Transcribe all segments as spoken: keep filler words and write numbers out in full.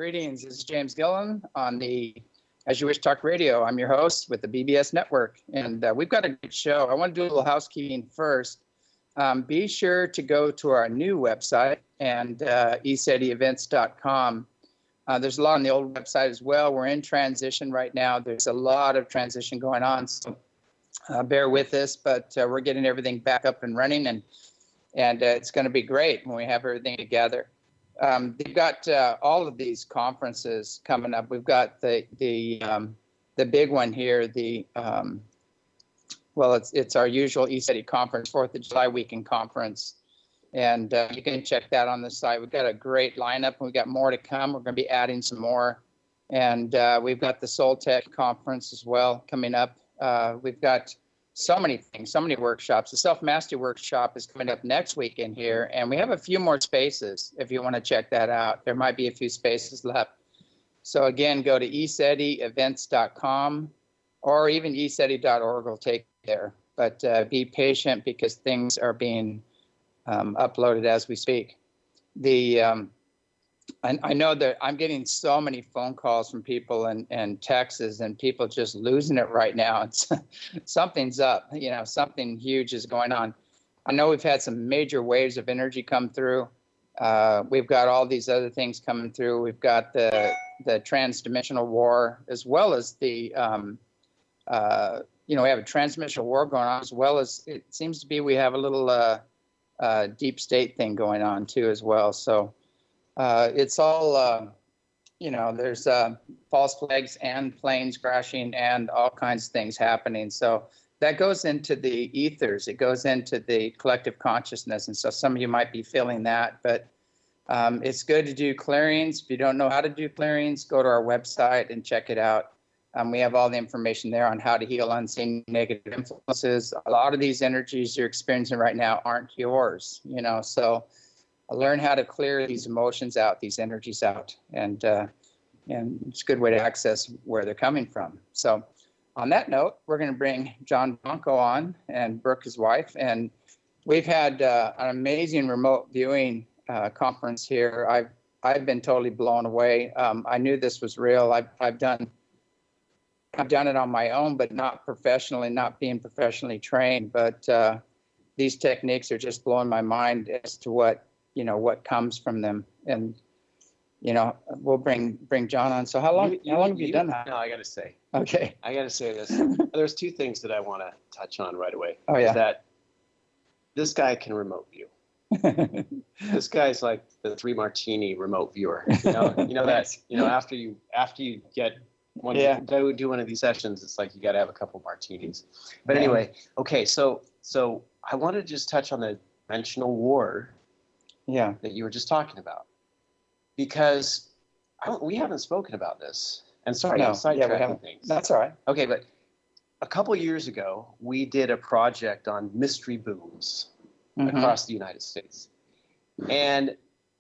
Greetings. This is James Gillen on the As You Wish Talk Radio. I'm your host with the B B S Network, and uh, we've got a good show. I want to do a little housekeeping first. Um, be sure to go to our new website and uh, e seti events dot com. Uh, there's a lot on the old website as well. We're in transition right now. There's a lot of transition going on, so uh, bear with us, but uh, we're getting everything back up and running, and and uh, it's going to be great when we have everything together. Um, they've got uh, all of these conferences coming up. We've got the the um, the big one here. The um, well, it's it's our usual E SETI conference, Fourth of July weekend conference, and uh, you can check that on the site. We've got a great lineup, and we've got more to come. We're going to be adding some more, and uh, we've got the Soul Tech conference as well coming up. Uh, we've got so many things, so many workshops. The Self-Mastery Workshop is coming up next weekend here, and we have a few more spaces if you want to check that out. There might be a few spaces left. So again, go to e seti events dot com or even e seti dot org will take you there. But uh, be patient because things are being um, uploaded as we speak. The um, I, I know that I'm getting so many phone calls from people and, and texts and people just losing it right now. It's, something's up, you know, something huge is going on. I know we've had some major waves of energy come through. Uh, we've got all these other things coming through. We've got the the transdimensional war, as well as the, um, uh, you know, we have a transdimensional war going on, as well as it seems to be we have a little uh, uh, deep state thing going on too as well. So. Uh, it's all, uh, you know, there's uh, false flags and planes crashing and all kinds of things happening. So that goes into the ethers. It goes into the collective consciousness. And so some of you might be feeling that. But um, it's good to do clearings. If you don't know how to do clearings, go to our website and check it out. Um, we have all the information there on how to heal unseen negative influences. A lot of these energies you're experiencing right now aren't yours, you know, so learn how to clear these emotions out, these energies out, and uh, and it's a good way to access where they're coming from. So on that note, we're going to bring John Blanco on and Brooke, his wife, and we've had uh, an amazing remote viewing uh, conference here. I've I've been totally blown away. Um, I knew this was real. I've I've done I've done it on my own, but not professionally, not being professionally trained. But uh, these techniques are just blowing my mind as to what. you know, what comes from them. And, you know, we'll bring bring John on. So how long, you, you, how long have you, you done that? No, I got to say. Okay. I got to say this. There's two things that I want to touch on right away. Oh, yeah. That this guy can remote view. This guy's like the three martini remote viewer. You know, you know that, you know, after you, after you get one, yeah. do, do one of these sessions, it's like you got to have a couple martinis. But yeah. Anyway, okay. So, so I want to just touch on the dimensional war. Yeah, that you were just talking about, because I don't, we haven't spoken about this. And sorry, no, I'm sidetracking yeah, things. That's all right. Okay, but a couple years ago, we did a project on mystery booms mm-hmm. across the United States, and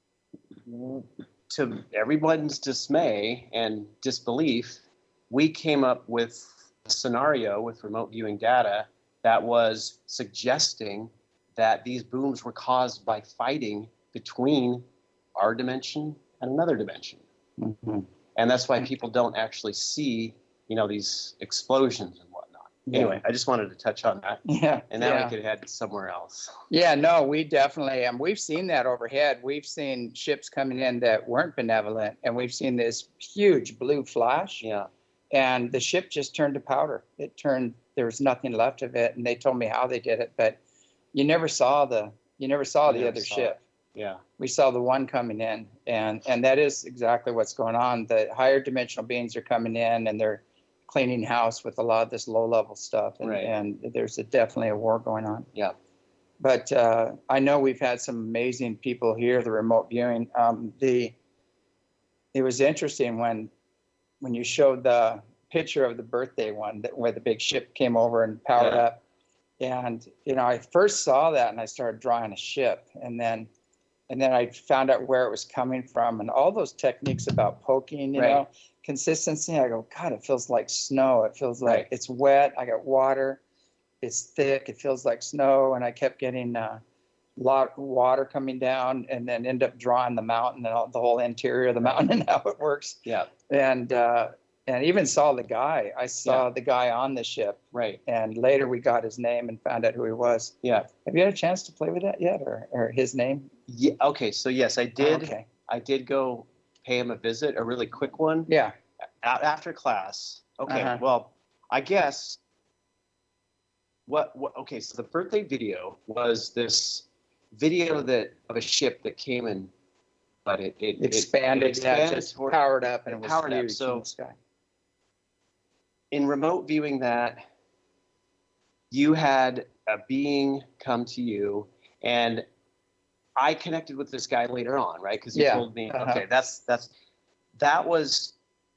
to everyone's dismay and disbelief, we came up with a scenario with remote viewing data that was suggesting that these booms were caused by fighting between our dimension and another dimension. Mm-hmm. And that's why people don't actually see, you know, these explosions and whatnot. Yeah. Anyway, I just wanted to touch on that. Yeah. And now yeah. I could head somewhere else. Yeah, no, we definitely, and um, we've seen that overhead. We've seen ships coming in that weren't benevolent, and we've seen this huge blue flash. Yeah. And the ship just turned to powder. It turned, there was nothing left of it, and they told me how they did it, but you never saw the, you never saw you the other ship. It. Yeah. We saw the one coming in, and, and that is exactly what's going on. The higher dimensional beings are coming in, and they're cleaning house with a lot of this low-level stuff, and, right. and there's a, definitely a war going on. Yeah. But uh, I know we've had some amazing people here, the remote viewing. Um, the It was interesting when when you showed the picture of the birthday one, that, where the big ship came over and powered yeah. up. And, you know, I first saw that and I started drawing a ship, and then and then I found out where it was coming from, and all those techniques about poking, you right. know, consistency. I go, God, it feels like snow. It feels like right. it's wet. I got water. It's thick. It feels like snow. And I kept getting uh, lot of water coming down and then end up drawing the mountain and all, the whole interior of the mountain and how it works. Yeah. And, uh, and even saw the guy. I saw Yeah. the guy on the ship. Right. And later we got his name and found out who he was. Yeah. Have you had a chance to play with that yet, or, or his name? Yeah. Okay. So yes, I did. Oh, okay. I did go pay him a visit, a really quick one. Yeah. A- after class. Okay. Uh-huh. Well, I guess. What, what? Okay. So the birthday video was this video that of a ship that came and, but it it Expanded. It, it expanded yeah, just toward- powered up and it it was powered up, huge so- in the sky. in remote viewing that, you had a being come to you, and I connected with this guy later on, right? Because you Yeah, told me, uh-huh. okay, that's that's that was.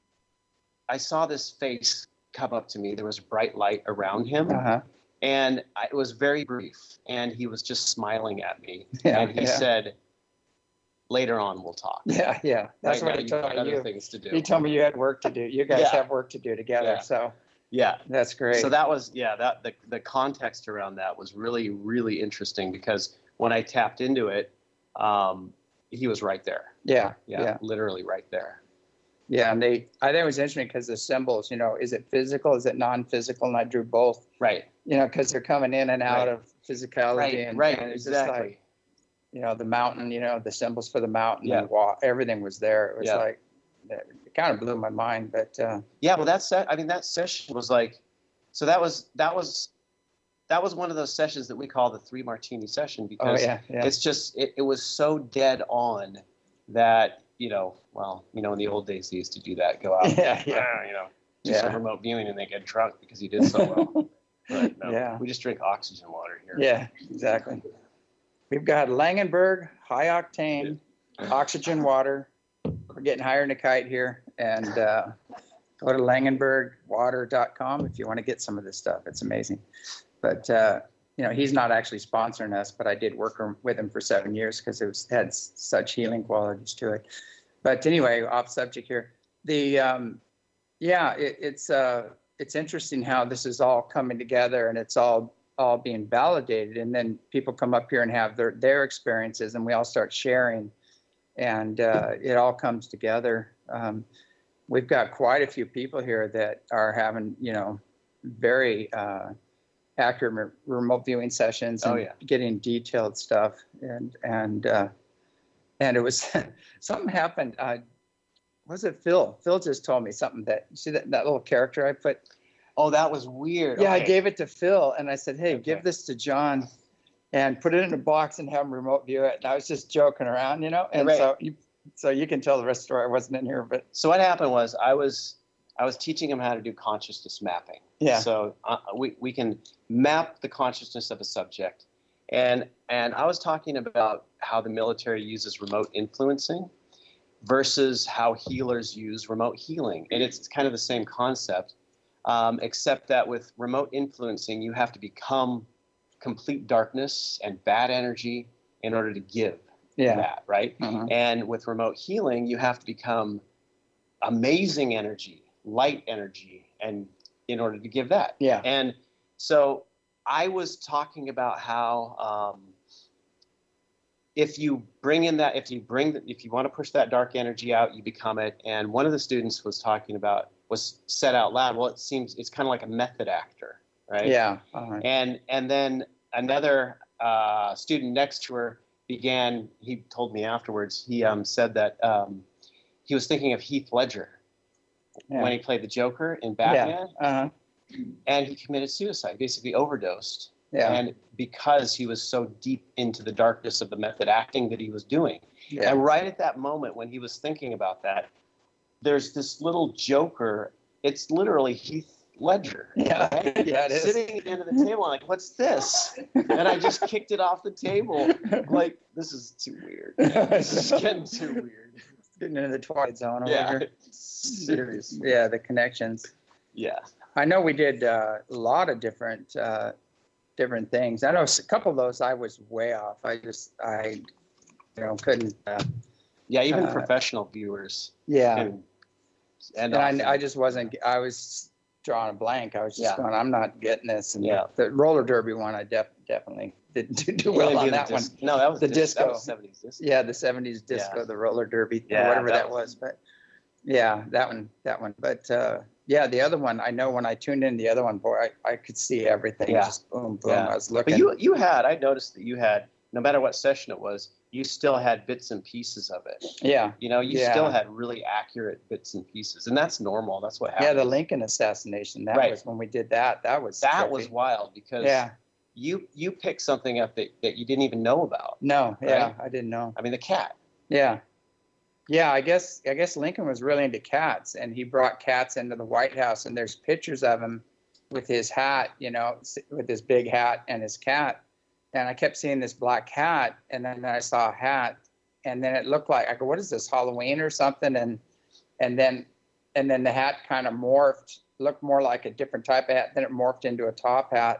I saw this face come up to me. There was bright light around him, Uh-huh. and I, it was very brief. And he was just smiling at me, Yeah, and he yeah. said, "Later on, we'll talk." Yeah, yeah. That's right what now, he you've told got other you. things to do. He told me you had work to do. You guys Yeah. have work to do together. Yeah. So Yeah. that's great. So that was, yeah, that the, the context around that was really, really interesting because when I tapped into it, um, he was right there. yeah, Yeah, yeah, literally right there. yeah. And they, I think it was interesting because the symbols, you know, is it physical? Is it non-physical? And I drew both, Right. you know, because they're coming in and out Right. of physicality. Right. and, right. and it's Exactly. just like, you know, the mountain, you know, the symbols for the mountain, Yeah. and wa- everything was there. It was Yeah. like, it kind of blew my mind, but uh, yeah. Well, that set. I mean, that session was like, so that was that was that was one of those sessions that we call the three martini session oh because yeah, yeah, it's just it, it was so dead on that you know well you know in the old days they used to do that go out Yeah, yeah. "Ah," you know do Yeah. some remote viewing and they get drunk because you did so well. But no, Yeah. we just drink oxygen water here. yeah, exactly. We've got Langenberg, high octane, oxygen water. We're getting higher than a kite here. And uh, go to langenberg water dot com if you want to get some of this stuff. It's amazing. But, uh, you know, he's not actually sponsoring us, but I did work with him for seven years because it was, had s- such healing qualities to it. But anyway, off subject here. The, um, yeah, it, it's, uh, it's interesting how this is all coming together and it's all all being validated, and then people come up here and have their their experiences and we all start sharing, and uh, it all comes together. Um, we've got quite a few people here that are having, you know, very uh, accurate re- remote viewing sessions and Oh, yeah. getting detailed stuff, and and uh, and it was something happened. Uh, was it Phil? Phil just told me something that, see that, that little character I put? Oh, that was weird. Yeah, I Okay. gave it to Phil and I said, hey, Okay. give this to John and put it in a box and have him remote view it. And I was just joking around, you know? And Right. so you so you can tell the rest of the story. I wasn't in here, but So what happened was I was I was teaching him how to do consciousness mapping. yeah. So uh, we we can map the consciousness of a subject, and and I was talking about how the military uses remote influencing versus how healers use remote healing, and it's kind of the same concept, um, except that with remote influencing you have to become complete darkness and bad energy in order to give Yeah. that, right? Mhm. And with remote healing, you have to become amazing energy, light energy, and in order to give that. Yeah. And so I was talking about how um, if you bring in that, if you bring, the, if you want to push that dark energy out, you become it. And one of the students was talking about, was said out loud, well, it seems it's kind of like a method actor, right? Yeah. Uh-huh. And and then another uh, student next to her began. He told me afterwards. He um, said that um, he was thinking of Heath Ledger Yeah. when he played the Joker in Yeah. Batman, Uh-huh. and he committed suicide, basically overdosed. Yeah. And because he was so deep into the darkness of the method acting that he was doing, Yeah. and right at that moment when he was thinking about that, there's this little Joker. It's literally Heath Ledger. Yeah. right? Yeah, it is. Sitting at the end of the table, I'm like, what's this? And I just kicked it off the table. I'm like, this is too weird. This is getting too weird. Getting into the twilight zone over Yeah. here. Seriously. Yeah, the connections. Yeah. I know we did uh, a lot of different uh, different things. I know a couple of those I was way off. I just I you know couldn't. Uh, Yeah, even Uh, professional viewers yeah, can end and off I, I in- just wasn't. I was drawing a blank. I was just Yeah. going, I'm not getting this. And Yeah. the roller derby one, I def- definitely didn't do, do well on that one. Dis- no, that was The dis- disco. That was seventies disco. Yeah, the seventies disco, Yeah. the roller derby, Yeah, or whatever that that was. was- But yeah, that one, that one. But uh, yeah, the other one, I know when I tuned in the other one, boy, I, I could see everything. Yeah. Just boom, boom. Yeah. I was looking. But you you had, I noticed that you had, no matter what session it was, you still had bits and pieces of it. yeah. You know, you Yeah. still had really accurate bits and pieces, and that's normal. That's what happens. Yeah, the Lincoln assassination. That Right. was when we did that. That was That trippy. was wild because Yeah. you you picked something up that, that you didn't even know about. No. Yeah, Right? I didn't know. I mean, the cat. Yeah. Yeah, I guess I guess Lincoln was really into cats, and he brought cats into the White House, and there's pictures of him with his hat, you know, s- with his big hat and his cat. And I kept seeing this black cat, and then I saw a hat, and then it looked like, I go, what is this, Halloween or something? And and then and then the hat kind of morphed, looked more like a different type of hat. Then it morphed into a top hat,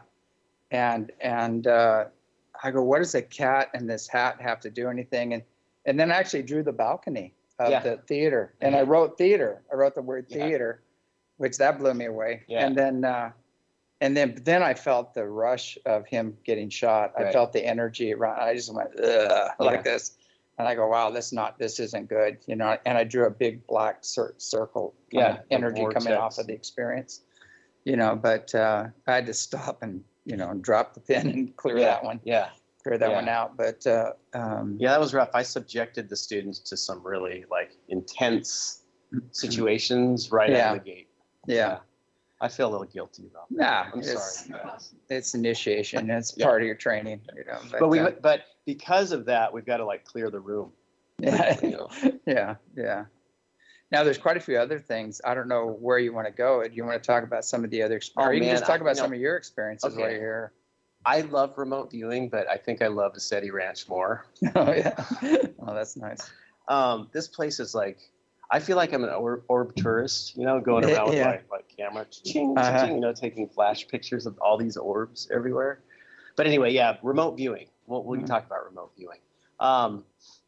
and and uh, I go, what does a cat and this hat have to do anything? And and then I actually drew the balcony of Yeah. the theater, and I wrote theater. I wrote the word Yeah. theater, which that blew me away. Yeah. And then uh, and then then I felt the rush of him getting shot. I Right. felt the energy around. I just went Ugh, Yeah. like this, and I go, wow, this not this isn't good, you know. And I drew a big black cir- circle, kind Yeah, of the energy coming vortex. off of the experience, you know. But uh, I had to stop and you know drop the pen and clear Yeah. that one, Yeah. clear that Yeah. one out. But uh, um, Yeah, that was rough. I subjected the students to some really like intense situations right Yeah. out of the gate. yeah. I feel a little guilty about that. Nah, I'm it's, sorry. it's initiation. It's Yeah. part of your training, you know. But, But we uh, but because of that, we've got to like clear the room. yeah, You know. yeah, yeah. Now there's quite a few other things. I don't know where you want to go. Do you want to talk about some of the other? Oh, or you can man, just talk I- about you know- some of your experiences while Okay. you're here. I love remote viewing, but I think I love the SETI Ranch more. Oh yeah. Oh, that's nice. Um, this place is like, I feel like I'm an orb, orb tourist, you know, going around with Yeah. my, my camera, ching, Uh-huh. ching, you know, taking flash pictures of all these orbs everywhere. But anyway, yeah, remote viewing. We'll, we can Mhm. talk about remote viewing. Um,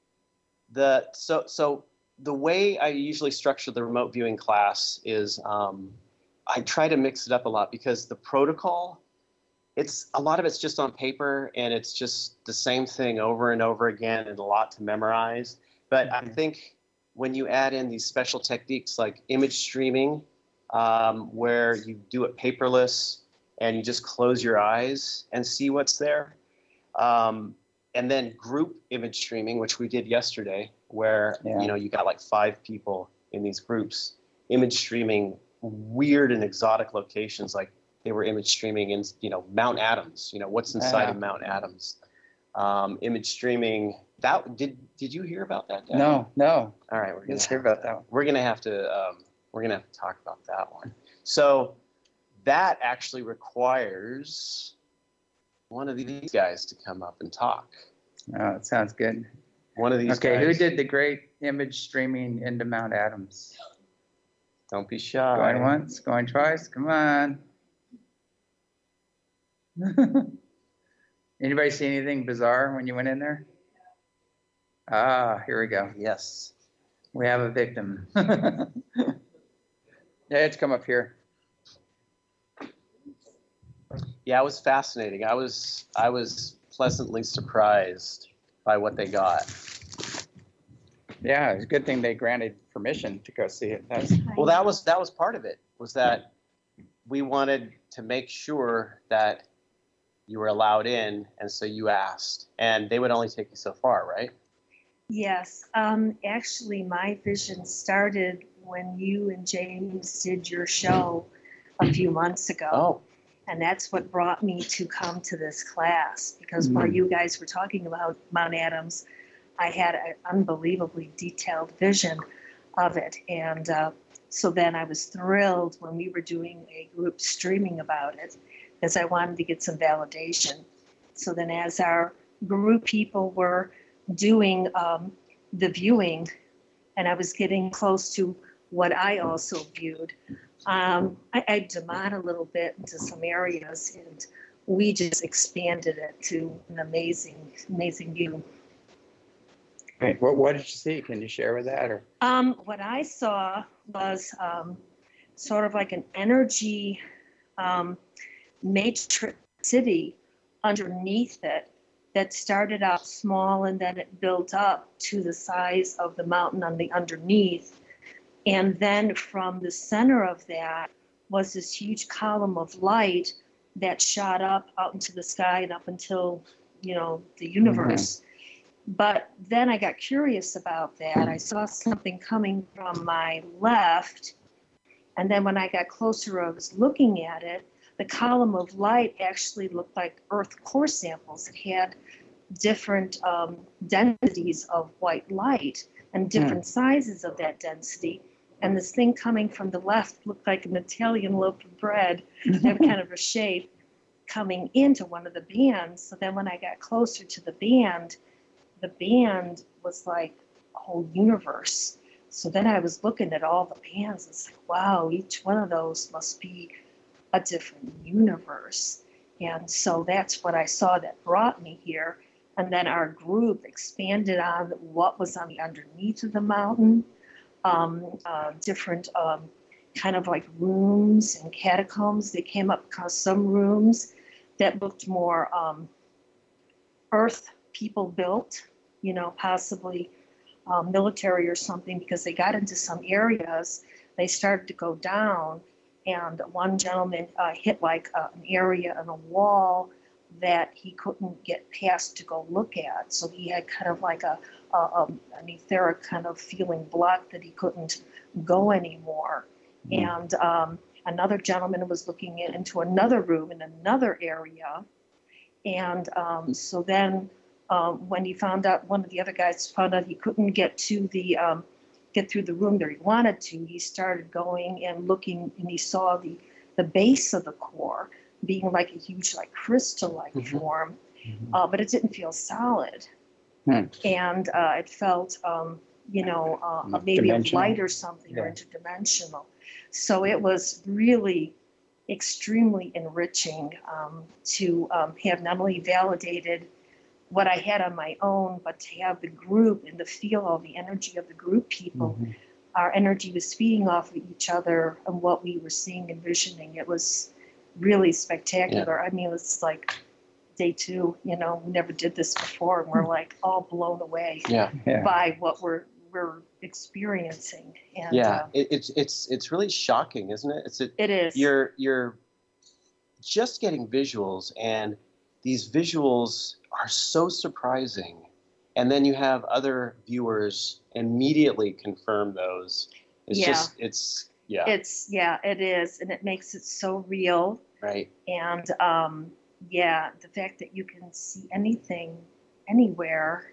the so so the way I usually structure the remote viewing class is um, I try to mix it up a lot because the protocol, it's a lot of it's just on paper and it's just the same thing over and over again and a lot to memorize. But I Mhm. think when you add in these special techniques like image streaming, um, where you do it paperless and you just close your eyes and see what's there, um, and then group image streaming, which we did yesterday, where Yeah. you know you got like five people in these groups image streaming weird and exotic locations, like they were image streaming in you know Mount Adams, you know what's inside Yeah. of Mount Adams, um, image streaming. That did did you hear about that, Dan? No, no. All right, we're gonna Let's hear have about to- that one. We're gonna have to um, we're gonna have to talk about that one. So that actually requires one of these guys to come up and talk. Oh, it sounds good. One of these Okay, guys. who did the great image streaming into Mount Adams? Don't be shy. Going once, going twice. Come on. Anybody see anything bizarre when you went in there? Ah, here we go. Yes. We have a victim. Yeah, it's come up here. Yeah, it was fascinating. I was I was pleasantly surprised by what they got. Yeah, it's a good thing they granted permission to go see it. That's, Well, that was that was part of it. Was that we wanted to make sure that you were allowed in, and so you asked, and they would only take you so far, right? Yes, um, actually, my vision started when you and James did your show a few months ago. Oh, And that's what brought me to come to this class, because while Mm. you guys were talking about Mount Adams, I had an unbelievably detailed vision of it. And uh, so then I was thrilled when we were doing a group streaming about it, because I wanted to get some validation. So then as our group people were doing um, the viewing, and I was getting close to what I also viewed, um, I egged them on a little bit into some areas, and we just expanded it to an amazing, amazing view. Great. What, what did you see? Can you share with that? Or Um, what I saw was um, sort of like an energy um, matrix city underneath it that started out small and then it built up to the size of the mountain on the underneath. And then from the center of that was this huge column of light that shot up out into the sky and up until, you know, the universe. Mm-hmm. But then I got curious about that. I saw something coming from my left. And then when I got closer, I was looking at it. The column of light actually looked like Earth core samples. It had different um, densities of white light and different mm. sizes of that density. And this thing coming from the left looked like an Italian loaf of bread, that kind of a shape coming into one of the bands. So then when I got closer to the band, the band was like a whole universe. So then I was looking at all the bands. It's like, wow, each one of those must be a different universe. And so that's what I saw that brought me here. And then our group expanded on what was on the underneath of the mountain, um, uh, different um, kind of like rooms and catacombs. They came up across some rooms that looked more um, earth people built, you know, possibly um, military or something, because they got into some areas, they started to go down. And one gentleman uh, hit like uh, an area on a wall that he couldn't get past to go look at. So he had kind of like a, a, a an etheric kind of feeling blocked that he couldn't go anymore. Mm-hmm. And um, another gentleman was looking in, into another room in another area. And um, so then um, when he found out, one of the other guys found out he couldn't get to the um, get through the room that he wanted to, he started going and looking, and he saw the, the base of the core being like a huge, like crystal-like mm-hmm. form, mm-hmm. Uh, but it didn't feel solid. Hmm. And uh, it felt, um, you know, uh, maybe a light or something, yeah. or interdimensional. So it was really extremely enriching um, to um, have not only validated what I had on my own, but to have the group and to feel all the energy of the group people. Mm-hmm. Our energy was feeding off of each other and what we were seeing and visioning. It was really spectacular. Yeah. I mean, it's like day two, you know, we never did this before, and we're like all blown away yeah. Yeah. by what we're we're experiencing. And yeah, uh, it, it's it's it's really shocking, isn't it? It's a, it is. You're you're just getting visuals, and these visuals are so surprising, and then you have other viewers immediately confirm those. It's yeah. just it's yeah. It's yeah, it is, and it makes it so real. Right. And um, yeah, the fact that you can see anything, anywhere.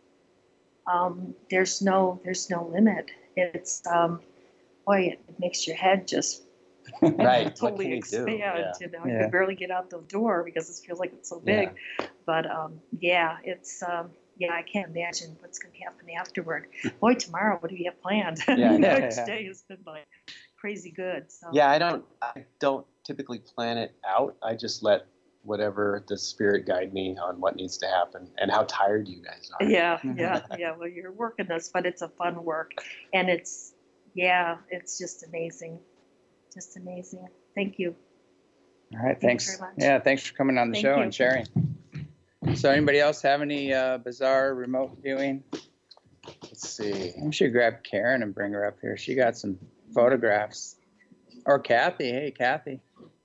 Um, there's no there's no limit. It's um, boy, it, it makes your head just right. totally expand. Yeah. You know, yeah. you can barely get out the door because it feels like it's so big. Yeah. But um, yeah, it's um, yeah, I can't imagine what's going to happen afterward. Boy, tomorrow, what do you have planned? Yeah, Next yeah. day has been like crazy good. So. Yeah, I don't I don't typically plan it out. I just let whatever the spirit guide me on what needs to happen and how tired you guys are. Yeah, yeah, yeah. Well, you're working this, but it's a fun work, and it's yeah, it's just amazing, just amazing. Thank you. All right, Thank thanks. you very much. Yeah, thanks for coming on the Thank show you. and sharing. So, anybody else have any uh, bizarre remote viewing? Let's see. We should grab Karen and bring her up here. She got some photographs. Or Kathy. Hey, Kathy.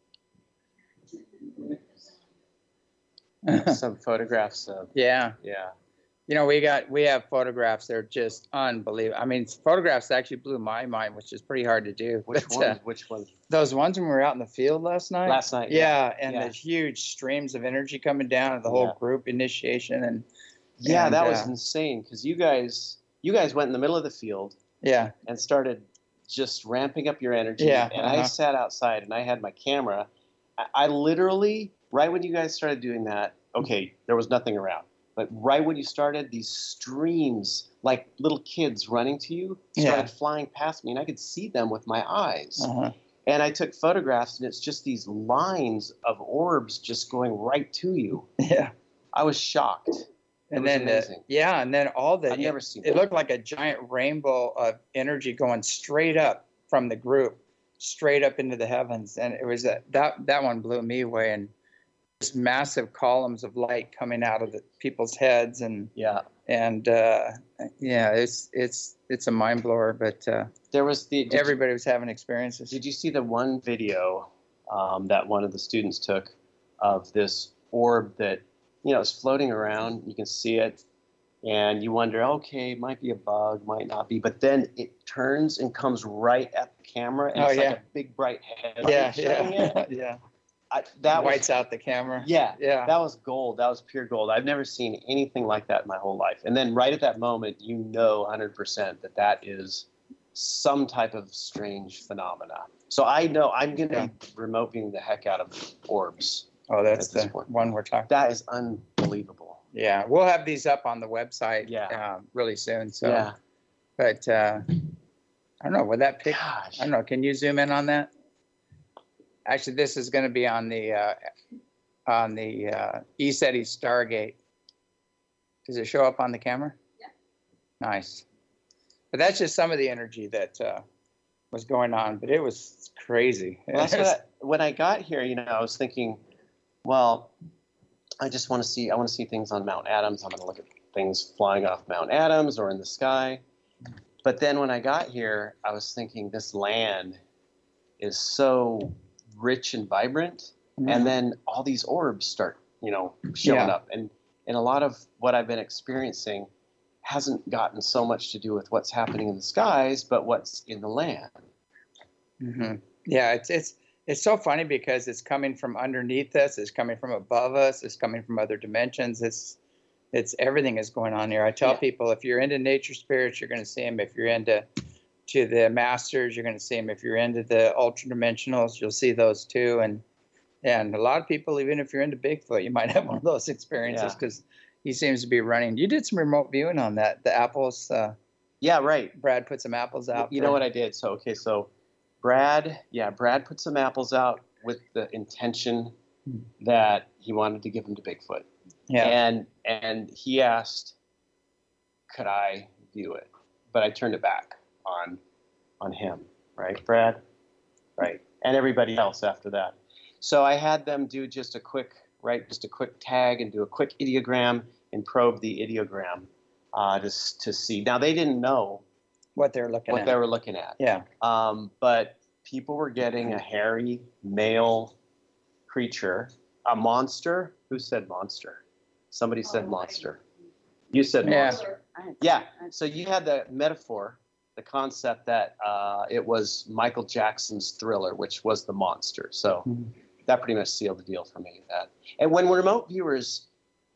Some photographs of yeah. Yeah. You know, we got we have photographs that are just unbelievable. I mean, photographs actually blew my mind, which is pretty hard to do. Which but, one? Uh, Which one? Those ones when we were out in the field last night. Last night. Yeah, Yeah, and yeah. the huge streams of energy coming down, the whole Yeah. group initiation, and Yeah, and, that was uh, insane because you guys you guys went in the middle of the field yeah, and started just ramping up your energy. Yeah, And I uh-huh. sat outside and I had my camera. I, I literally, right when you guys started doing that, okay, there was nothing around. But right when you started, these streams, like little kids running to you, started Yeah. flying past me, and I could see them with my eyes. uh-huh. And I took photographs, and it's just these lines of orbs just going right to you. yeah. I was shocked. It And was then, uh, amazing. yeah, and then all the I've never seen it that. looked like a giant rainbow of energy going straight up from the group, straight up into the heavens. And it was a, that, that one blew me away. And just massive columns of light coming out of the people's heads. And, Yeah. and, uh, yeah, it's, it's, it's a mind blower, but, uh, There was the did everybody was having experiences. You, did you see the one video um, that one of the students took of this orb that, you know, is floating around? You can see it, and you wonder, okay, it might be a bug, might not be, but then it turns and comes right at the camera, and Oh, it's yeah. like a big bright head. Yeah, showing yeah, it. yeah. I, that Whites was, out the camera. yeah, Yeah. that was gold. That was pure gold. I've never seen anything like that in my whole life. And then right at that moment, you know one hundred percent that that is some type of strange phenomena. So I know I'm going to Yeah. be remote viewing the heck out of orbs. Oh, that's At this the point. one we're talking. That is unbelievable. Yeah, we'll have these up on the website. Yeah. Uh, really soon. So, Yeah. but uh, I don't know. Would that pick? Gosh. I don't know. Can you zoom in on that? Actually, this is going to be on the uh, on the uh, ECETI Stargate. Does it show up on the camera? Yeah. Nice. But that's just some of the energy that uh, was going on. But it was crazy. Well, that's what I, when I got here, you know, I was thinking, well, I just want to see, I want to see things on Mount Adams. I'm going to look at things flying off Mount Adams or in the sky. But then when I got here, I was thinking this land is so rich and vibrant. Mhm. And then all these orbs start, you know, showing Yeah. up. And, and a lot of what I've been experiencing hasn't gotten so much to do with what's happening in the skies, but what's in the land. Mm-hmm. Yeah, it's it's it's so funny because it's coming from underneath us, it's coming from above us, it's coming from other dimensions. It's it's everything is going on here. I tell Yeah. people if you're into nature spirits, you're going to see them. If you're into to the masters, you're going to see them. If you're into the ultra dimensionals, you'll see those too. And and a lot of people, even if you're into Bigfoot, you might have one of those experiences Yeah. because he seems to be running. You did some remote viewing on that. The apples. Uh, Yeah, right. Brad put some apples out. You for- know what I did? So, okay, so Brad, yeah, Brad put some apples out with the intention that he wanted to give them to Bigfoot. Yeah. And and he asked, could I view it? But I turned it back on on him, right, Brad? Right. And everybody else after that. So I had them do just a quick, right, just a quick tag and do a quick ideogram and probe the ideogram uh, just to see. Now, they didn't know What they're looking what at. they were looking at. Yeah. Um, but people were getting a hairy male creature, a monster. Who said monster? Somebody said monster. You said Yeah. monster. Yeah. So you had the metaphor, the concept that uh, it was Michael Jackson's Thriller, which was the monster. So Mhm. that pretty much sealed the deal for me. That, and when remote viewers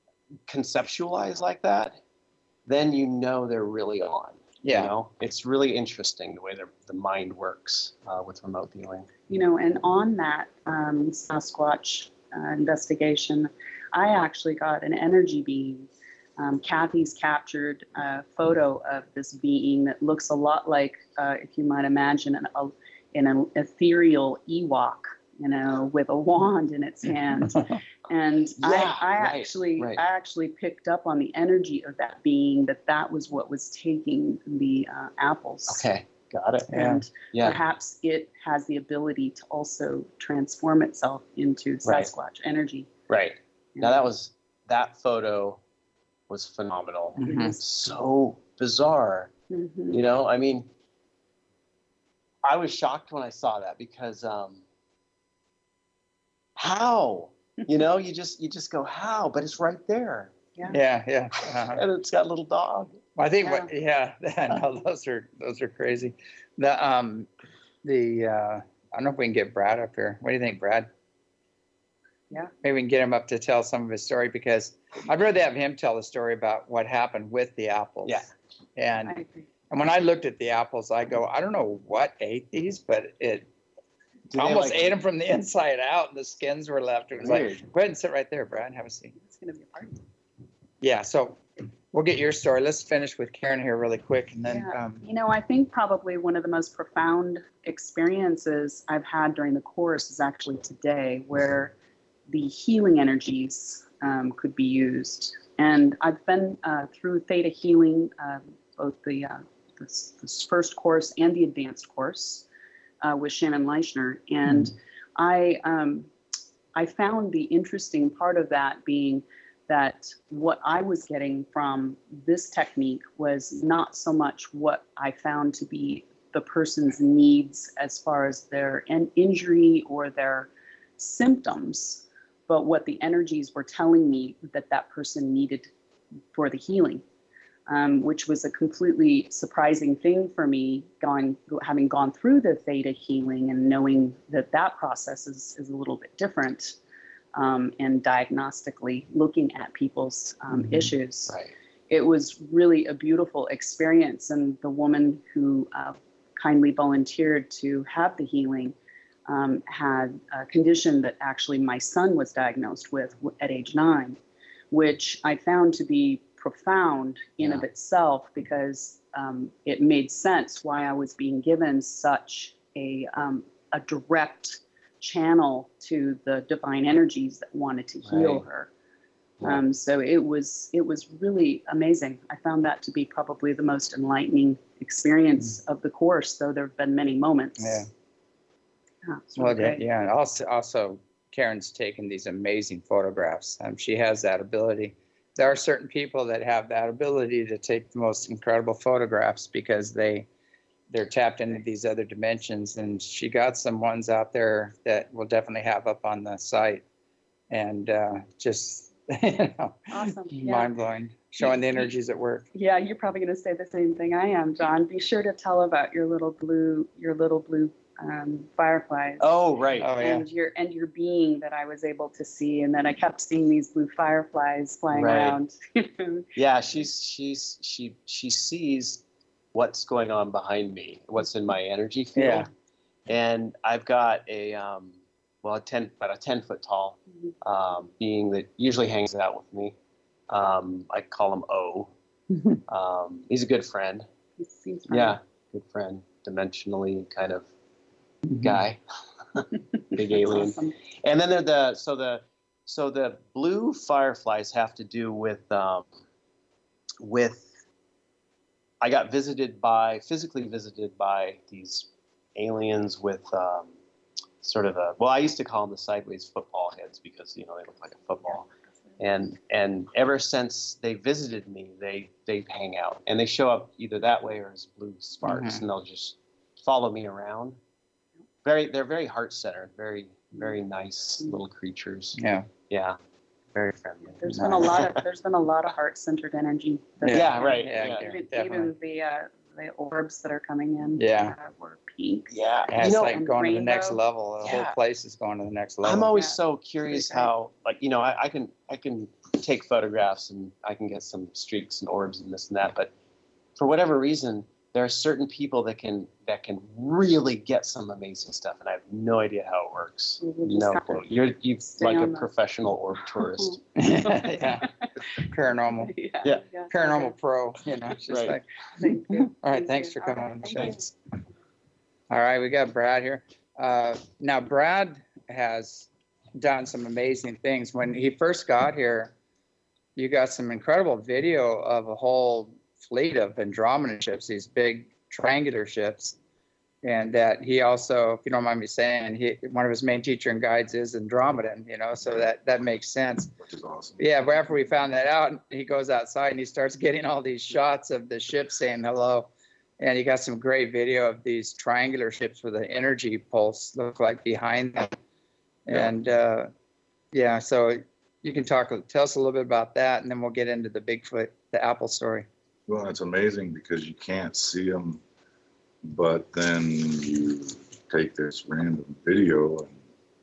conceptualize like that, then you know they're really on. Yeah. You know, it's really interesting the way the the mind works uh, with remote viewing. You know, and on that um, Sasquatch uh, investigation, I actually got an energy beam. Um, Kathy's captured a photo of this being that looks a lot like, uh, if you might imagine, an, a, in an ethereal Ewok, you know, with a wand in its hand. And Yeah, I, I right, actually, right. I actually picked up on the energy of that being, that that was what was taking the uh, apples. Okay, got it. Yeah. And Yeah, perhaps it has the ability to also transform itself into Right. Sasquatch energy. right. Now that was that photo was phenomenal. Mhm. So bizarre. Mhm. You know, I mean, I was shocked when I saw that because um, how? You know, you just you just go how, but it's right there, Yeah. Yeah, yeah. Uh-huh. and it's got a little dog. Well, I think what, yeah, no, those are those are crazy. The um, the uh, I don't know if we can get Brad up here. What do you think, Brad? Yeah. Maybe we can get him up to tell some of his story because I'd rather have him tell the story about what happened with the apples. Yeah. And I agree. and when I looked at the apples, I go, I don't know what ate these, but it Do they, almost like- ate them from the inside out, and the skins were left. It was Weird. like, go ahead and sit right there, Brad. Have a seat. It's going to be a party. Yeah. So we'll get your story. Let's finish with Karen here really quick, and then Yeah. um, You know, I think probably one of the most profound experiences I've had during the course is actually today, where the healing energies um, could be used. And I've been uh, through Theta Healing, uh, both the uh, this, this first course and the advanced course. uh, with Shannon Leichner. And mm-hmm. I, um, I found the interesting part of that being that what I was getting from this technique was not so much what I found to be the person's needs as far as their in- injury or their symptoms, but what the energies were telling me that that person needed for the healing, um, which was a completely surprising thing for me, going, having gone through the theta healing and knowing that that process is, is a little bit different. Um, and diagnostically looking at people's um, mm-hmm. issues. Right. It was really a beautiful experience. And the woman who uh, kindly volunteered to have the healing um, had a condition that actually my son was diagnosed with at age nine, which I found to be profound in yeah. of itself, because um, it made sense why I was being given such a, um, a direct channel to the divine energies that wanted to heal right. her. Yeah. Um, so it was it was really amazing. I found that to be probably the most enlightening experience mm. of the course, though there have been many moments. Yeah. yeah well, really yeah, yeah. Also, also, Karen's taken these amazing photographs. Um, she has that ability. There are certain people that have that ability to take the most incredible photographs because they they're tapped into these other dimensions, and she got some ones out there that we'll definitely have up on the site, and uh, just you know, awesome, yeah. mind-blowing, showing the energies at work. Yeah, you're probably going to say the same thing I am, John. Be sure to tell about your little blue, your little blue um, fireflies. Oh, right. Oh, yeah. And your and your being that I was able to see, and then I kept seeing these blue fireflies flying right. around. yeah, she's she's she she sees what's going on behind me, what's in my energy field. Yeah. And I've got a, um, well, a ten, about a ten foot tall um, being that usually hangs out with me. Um, I call him O. Um, he's a good friend. He seems yeah, good friend, dimensionally kind of guy, big alien. Awesome. And then there the, so the, so the blue fireflies have to do with, um, with, I got visited by, physically visited by these aliens with um, sort of a, well, I used to call them the sideways football heads because, you know, they look like a football. And and ever since they visited me, they, they hang out. And they show up either that way or as blue sparks, mm-hmm. and they'll just follow me around. Very, they're very heart-centered, very, very nice little creatures. Yeah. Yeah. Very friendly. There's been a lot of there's been a lot of heart-centered energy. Yeah, yeah, right. Yeah, yeah. Even, even the uh, the orbs that are coming in. Yeah. Uh, were pink. Yeah. yeah it's you know, like going rainbow. to the next level. The yeah. whole place is going to the next level. I'm always Yeah. so curious how, like, you know, I, I can I can take photographs and I can get some streaks and orbs and this and that, but for whatever reason, there are certain people that can that can really get some amazing stuff, and I have no idea how it works. We'll no clue. You're you like a on the... professional orb tourist. yeah. Paranormal. Yeah. Yeah. yeah. Paranormal pro. You know, it's just Right. like. Thank you. All right. Thank Thanks you. for coming All on right, the thank show. All right, we got Brad here. Uh, now, Brad has done some amazing things. When he first got here, you got some incredible video of a whole fleet of Andromeda ships, these big triangular ships. And that he also, if you don't mind me saying, he one of his main teacher and guides is Andromedan, you know, so that, that makes sense. Which is awesome. Yeah, but after we found that out, he goes outside and he starts getting all these shots of the ship saying hello. And he got some great video of these triangular ships with an energy pulse look like behind them. Yeah. And uh, yeah, so you can talk, tell us a little bit about that, and then we'll get into the Bigfoot, the Apple story. Well, it's amazing because you can't see them, but then you take this random video and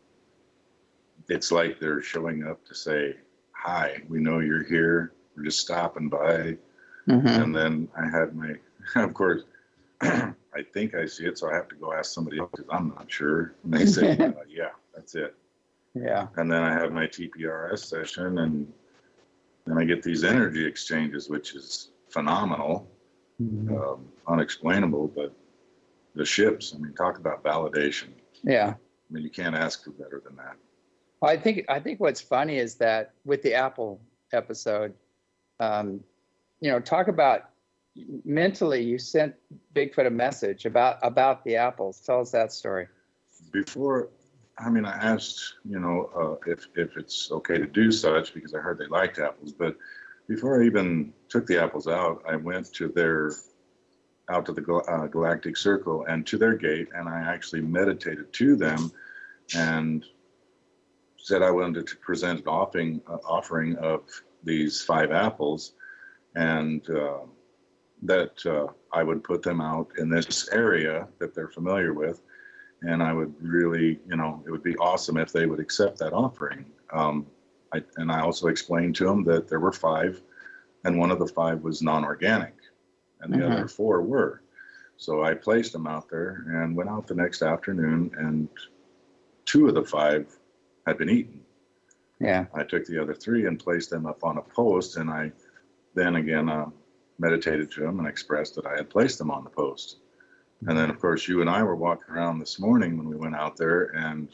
it's like they're showing up to say, hi, we know you're here. We're just stopping by. Mm-hmm. And then I had my, of course, I think I see it, so I have to go ask somebody else because I'm not sure. And they say, uh, yeah, that's it. Yeah. And then I have my T P R S session, and then I get these energy exchanges, which is phenomenal, Mm-hmm. um, unexplainable, but the ships, I mean, talk about validation. Yeah. I mean, you can't ask for better than that. Well, I think I think what's funny is that with the Apple episode, um, you know, talk about mentally you sent Bigfoot a message about about the apples. Tell us that story. Before, I mean, I asked, you know, uh, if if it's okay to do such because I heard they liked apples. But before I even took the apples out, I went to their out to the uh, Galactic Circle and to their gate, and I actually meditated to them and said I wanted to present an offering uh, offering of these five apples, and uh, that uh, I would put them out in this area that they're familiar with. And I would really, you know, it would be awesome if they would accept that offering. Um, I, and I also explained to them that there were five, and one of the five was non-organic, and the Mhm. other four were. So I placed them out there and went out the next afternoon, and two of the five had been eaten. Yeah. I took the other three and placed them up on a post, and I then again uh, meditated to them and expressed that I had placed them on the post. And then, of course, you and I were walking around this morning when we went out there, and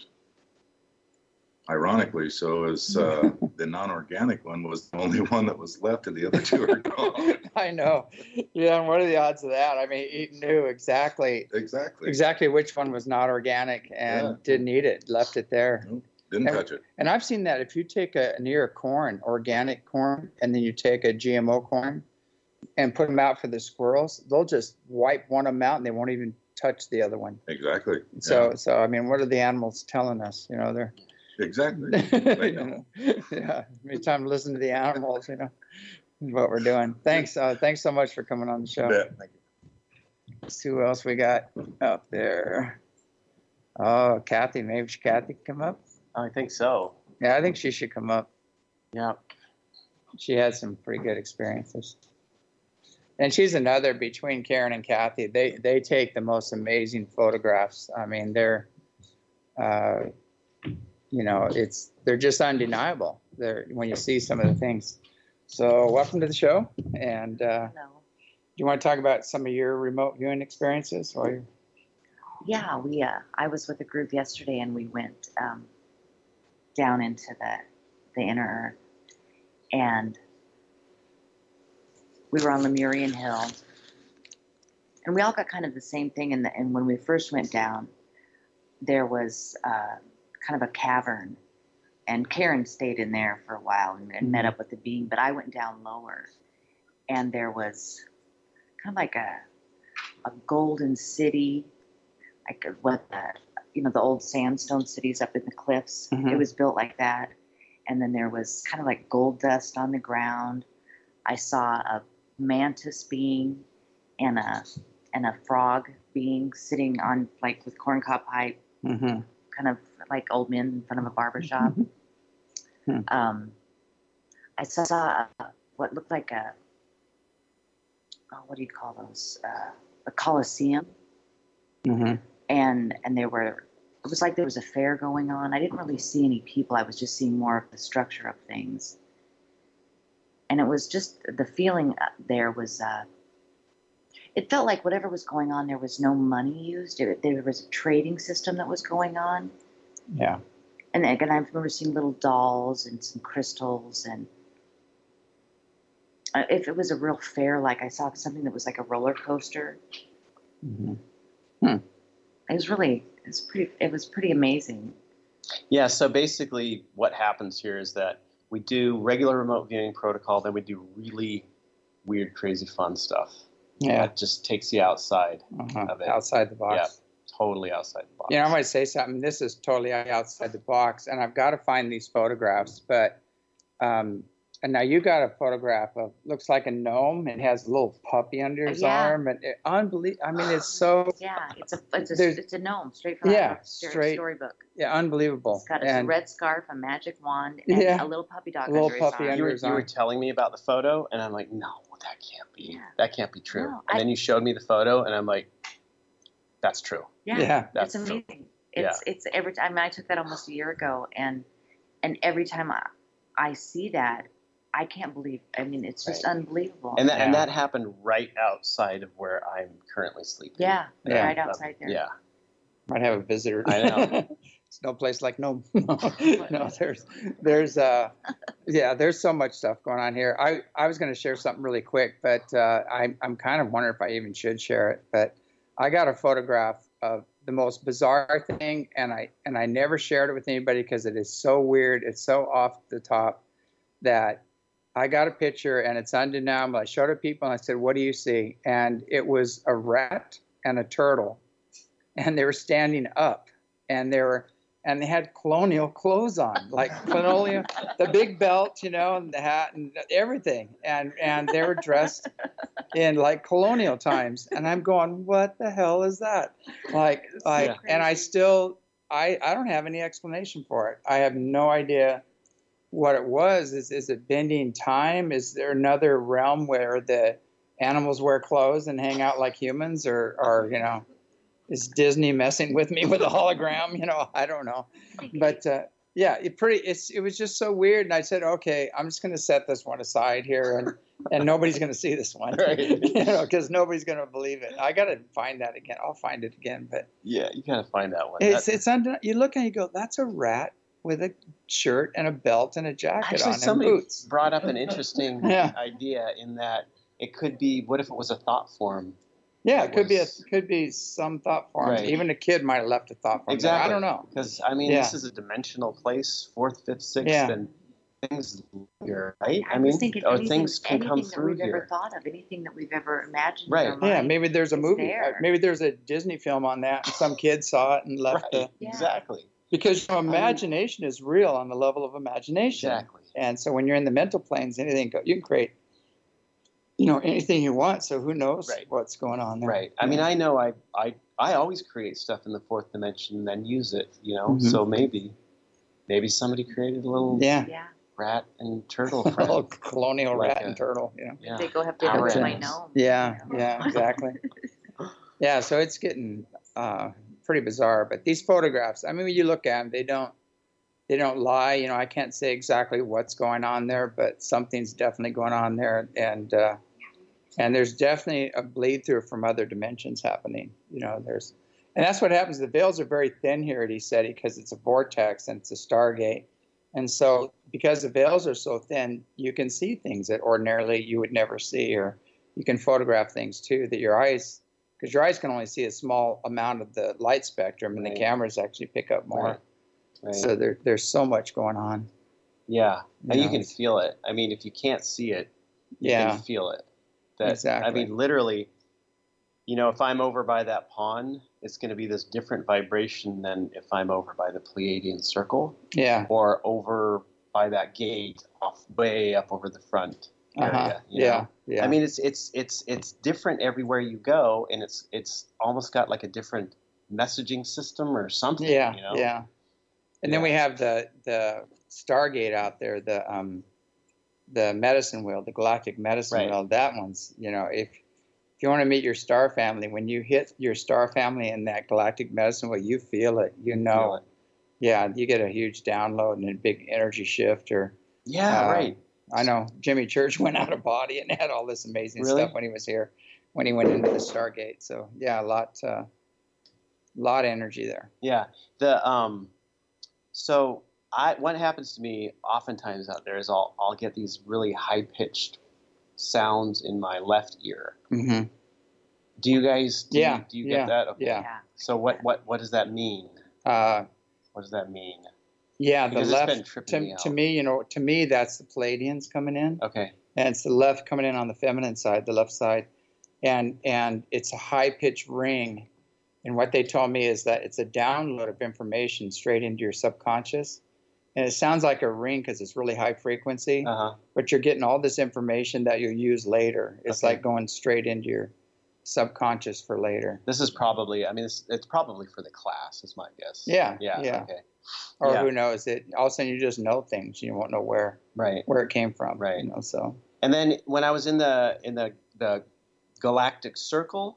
ironically, so is uh, the non-organic one was the only one that was left, and the other two are gone. I know. Yeah, and what are the odds of that? I mean, he knew exactly Exactly. exactly which one was not organic and Yeah. didn't eat it, left it there. Nope, didn't And- touch it. And I've seen that if you take a, an ear of corn, organic corn, and then you take a G M O corn and put them out for the squirrels, they'll just wipe one of them out and they won't even touch the other one. Exactly. So, so I mean, what are the animals telling us? You know, they're Yeah, exactly. They you know. know, yeah, it's time to listen to the animals. You know, is what we're doing. Thanks, uh, thanks so much for coming on the show. Bet. Let's see who else we got up there. Oh, Kathy, maybe Kathy can come up. I think so. Yeah, I think she should come up. Yeah. She had some pretty good experiences. And she's another between Karen and Kathy. They they take the most amazing photographs. I mean, they're, uh, you know, it's they're just undeniable. They're when you see some of the things. So welcome to the show. And uh, Hello. do you want to talk about some of your remote viewing experiences? Or your... Yeah, we. Uh, I was with a group yesterday, and we went um, down into the the inner earth, and we were on Lemurian Hill, and we all got kind of the same thing. And, and when we first went down, there was uh, kind of a cavern, and Karen stayed in there for a while and, and met up with the being. But I went down lower, and there was kind of like a a golden city, like what the you know the old sandstone cities up in the cliffs. Mhm. It was built like that, and then there was kind of like gold dust on the ground. I saw a mantis being and a and a frog being sitting on like with corncob pipe, Mm-hmm. kind of like old men in front of a barber shop. Hmm. Um, I saw a, what looked like a oh, what do you call those? Uh, a coliseum, Mm-hmm. and and there were it was like there was a fair going on. I didn't really see any people. I was just seeing more of the structure of things. And it was just the feeling there was, uh, it felt like whatever was going on, there was no money used. It, there was a trading system that was going on. Yeah. And again, I remember seeing little dolls and some crystals. And uh, if it was a real fair, like I saw something that was like a roller coaster. Mm-hmm. It was really, it was pretty, it was pretty amazing. Yeah, so basically what happens here is that we do regular remote viewing protocol, then we do really weird, crazy, fun stuff. Yeah. That just takes you outside Uh-huh. of it. Outside the box. Yeah, totally outside the box. You know, I might say something. This is totally outside the box, and I've got to find these photographs. But um, and now you got a photograph of looks like a gnome and has a little puppy under his Yeah. arm, and it, unbelievable. I mean, it's so Yeah, it's a, it's a, There's- it's a gnome straight from Yeah, a straight. storybook. yeah, unbelievable. It's got a and red scarf, a magic wand, and Yeah. a little puppy dog A little under puppy his arm. you were, his you were arm. telling me about the photo, and I'm like, no, that can't be. Yeah. That can't be true. No, and I- then you showed me the photo, and I'm like, that's true. Yeah, yeah, That's it's true. amazing. It's it's every time. I, mean, I took that almost a year ago, and and every time I, I see that, I can't believe. I mean, it's just Right. unbelievable. And that and Yeah. that happened right outside of where I'm currently sleeping. yeah, Yeah. right outside there. Yeah. might have a visitor. I know. It's no place like no. no, there's there's uh Yeah, there's so much stuff going on here. I, I was going to share something really quick, but uh, I'm, I'm kind of wondering if I even should share it. But I got a photograph of the most bizarre thing, and I and I never shared it with anybody because it is so weird. It's so off the top that I got a picture, and it's undeniable. I showed it to people, and I said, "What do you see?" And it was a rat and a turtle, and they were standing up, and they were. And they had colonial clothes on, like colonial, the big belt, you know, and the hat and everything. And and they were dressed in like colonial times. And I'm going, what the hell is that? Like, like, Yeah. and I still, I, I don't have any explanation for it. I have no idea what it was. Is, is it bending time? Is there another realm where the animals wear clothes and hang out like humans, or, or you know? Is Disney messing with me with a hologram? You know, I don't know. But uh, yeah, it pretty. It's it was just so weird. And I said, okay, I'm just going to set this one aside here, and and nobody's going to see this one, Right. you know, because nobody's going to believe it. I got to find that again. I'll find it again. But Yeah, you gotta find that one. it's That- it's under. You look and you go, that's a rat with a shirt and a belt and a jacket Actually, on and somebody boots. brought up an interesting Yeah. idea in that it could be. What if it was a thought form? Yeah, that it could be a was- could be some thought form. Right. Even a kid might have left a thought form. Exactly. There. I don't know. Because I mean, Yeah. this is a dimensional place, fourth, fifth, sixth, Yeah. and things here, right? I, I was mean, thinking or anything, things can anything come that through we've here. ever thought of, anything that we've ever imagined Right. in our mind. Yeah, maybe there's a is movie. there. uh, Maybe there's a Disney film on that, and some kid saw it and left Right. the. Yeah. Exactly. Because you know, imagination is real on the level of imagination. Exactly. And so when you're in the mental planes, anything go, you can create, you know, anything you want. So who knows Right. what's going on there? Right. I mean, Yeah. I know I, I, I always create stuff in the fourth dimension and then use it, you know? Mhm. So maybe, maybe somebody created a little Yeah. Yeah. rat and turtle Oh, friend. colonial Like rat a- and turtle. You know. Yeah. They go have dinner Power with my ends. gnome. Yeah. you know. Yeah. Exactly. Yeah. So it's getting uh, pretty bizarre. But these photographs, I mean, when you look at them, they don't. They don't lie. You know, I can't say exactly what's going on there, but something's definitely going on there, and uh, and there's definitely a bleed through from other dimensions happening. You know, there's, and that's what happens. The veils are very thin here at ECETI because it's a vortex and it's a stargate, and so because the veils are so thin, you can see things that ordinarily you would never see, or you can photograph things too that your eyes, because your eyes can only see a small amount of the light spectrum, and Right. the cameras actually pick up more. Right. Right. So there, there's so much going on. Yeah. And You you know, can it's- feel it. I mean, if you can't see it, you Yeah. can feel it. That, I Exactly. mean, literally, you know, if I'm over by that pond, it's going to be this different vibration than if I'm over by the Pleiadian circle Yeah. or over by that gate off way up over the front area. Uh-huh. You Yeah. know? Yeah. I mean, it's it's it's it's different everywhere you go, and it's it's almost got like a different messaging system or something. yeah. You know? Yeah. And then Yeah. we have the the Stargate out there, the um, the medicine wheel, the galactic medicine Right. wheel. That one's, you know, if if you want to meet your star family, when you hit your star family in that galactic medicine wheel, you feel it. You know. Feel it. Yeah. You get a huge download and a big energy shift. Or Yeah. Uh, right. I know Jimmy Church went out of body and had all this amazing Really? stuff when he was here, when he went into the Stargate. So yeah, a lot, uh, lot of energy there. Yeah. The um so I what happens to me oftentimes out there is I'll I'll get these really high pitched sounds in my left ear. Mm-hmm. Do you guys do Yeah, you, do you yeah, get that? Okay. yeah. Yeah. So what what what does that mean? Uh, What does that mean? yeah, the Because it's been left. tripping To, me to out. me, you know, to me, that's the Palladians coming in, Okay. and it's the left coming in on the feminine side, the left side, and and it's a high pitched ring. And what they told me is that it's a download of information straight into your subconscious, and it sounds like a ring because it's really high frequency. Uh-huh. But you're getting all this information that you'll use later. It's Okay. like going straight into your subconscious for later. This is probably I mean it's, it's probably for the class is my guess. Yeah, Yeah. yeah. Okay. Or Yeah. who knows? It all of a sudden you just know things. You won't know where Right. where it came from. Right. You know, so And then when I was in the in the the galactic circle,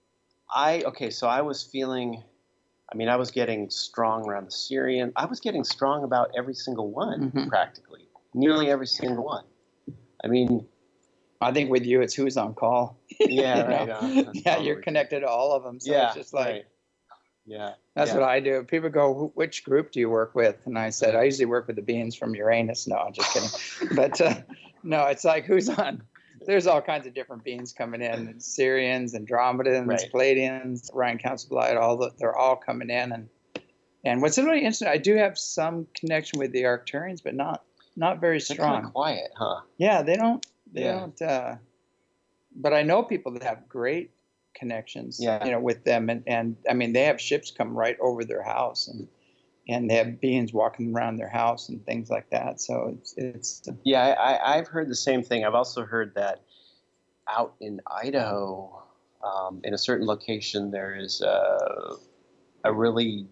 I okay, so I was feeling I mean, I was getting strong around the Syrian. I was getting strong about every single one, Mhm. practically. Nearly every single one. I mean, I think with you it's who's on call. yeah, You right. know? uh, that's yeah, you're probably- connected to all of them. So yeah, it's just like right. Yeah. That's Yeah. what I do. People go, "Wh- which group do you work with? And I said, I usually work with the beings from Uranus. No, I'm just kidding. But uh, no, it's like, who's on? There's all kinds of different beings coming in, and Syrians, Andromedans, Right. Pleiadians, Orion Council Light, all the, they're all coming in. And and what's really interesting, I do have some connection with the Arcturians, but not not very They're kind strong. of quiet, huh? Yeah, they don't. They Yeah. don't. Uh, but I know people that have great connections. Yeah. You know, with them, and and I mean, they have ships come right over their house, and and they have beings walking around their house and things like that. So it's it's. Yeah, I, I, I've heard the same thing. I've also heard that out in Idaho, um, in a certain location, there is a, a really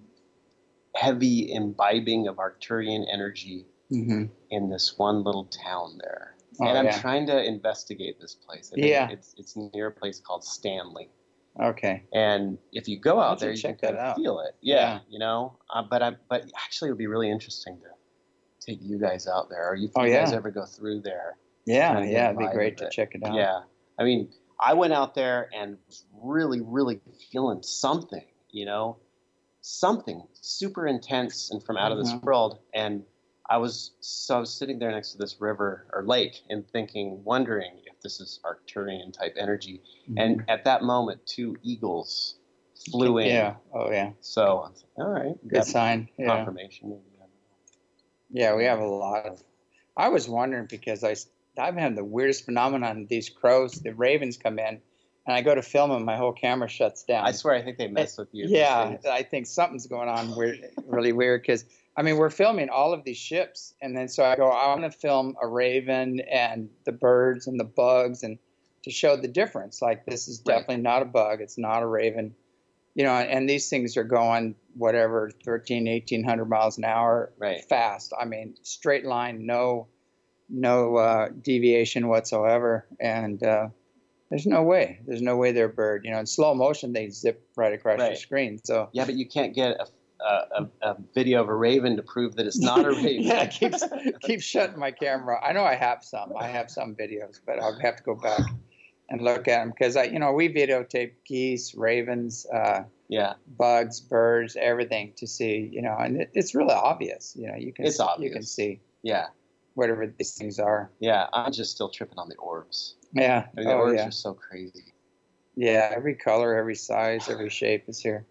heavy imbibing of Arcturian energy Mhm. in this one little town there. Oh, and I'm yeah. trying to investigate this place. I think Yeah. It's, it's near a place called Stanley. Okay. And if you go I'll out there, you check can that kind of out. feel it. Yeah, Yeah. you know. Uh, but I, but actually, it would be really interesting to take you guys out there, or if Oh, you guys yeah. ever go through there. Yeah, Kinda get yeah, a it'd be vibe great of to it. check it out. Yeah, I mean, I went out there and was really, really feeling something. You know, something super intense and from out of this Mhm. world. And I was so I was sitting there next to this river or lake and thinking, wondering if this is Arcturian type energy. Mhm. And at that moment, two eagles flew in. Yeah. Oh, yeah. So I was like, all right, Good got sign. Yeah. confirmation. Maybe, I don't know. Yeah, we have a lot of. I was wondering because I I've had the weirdest phenomenon. These crows, the ravens come in, and I go to film them, my whole camera shuts down. I swear, I think they mess with you. Yeah, I think something's going on weird, really weird. Because I mean, we're filming all of these ships, and then so I go, I want to film a raven and the birds and the bugs, and to show the difference. Like this is Right. definitely not a bug. It's not a raven. You know, and these things are going whatever thirteen, eighteen hundred miles an hour, Right. fast. I mean, straight line, no, no uh, deviation whatsoever, and uh, there's no way. There's no way they're a bird. You know, in slow motion, they zip right across your Right. screen. So Yeah, but you can't get a, a, a, a video of a raven to prove that it's not a raven. yeah, it keeps keeps shutting my camera. I know I have some. I have some videos, but I'll have to go back and look at them because I, you know, we videotape geese, ravens, uh, Yeah, bugs, birds, everything to see. You know, and it, it's really obvious. You know, you can It's you obvious. can see yeah, whatever these things are. yeah. I'm just still tripping on the orbs. Yeah. I mean, the Oh orbs yeah. are so crazy. Yeah. Every color, every size, every shape is here.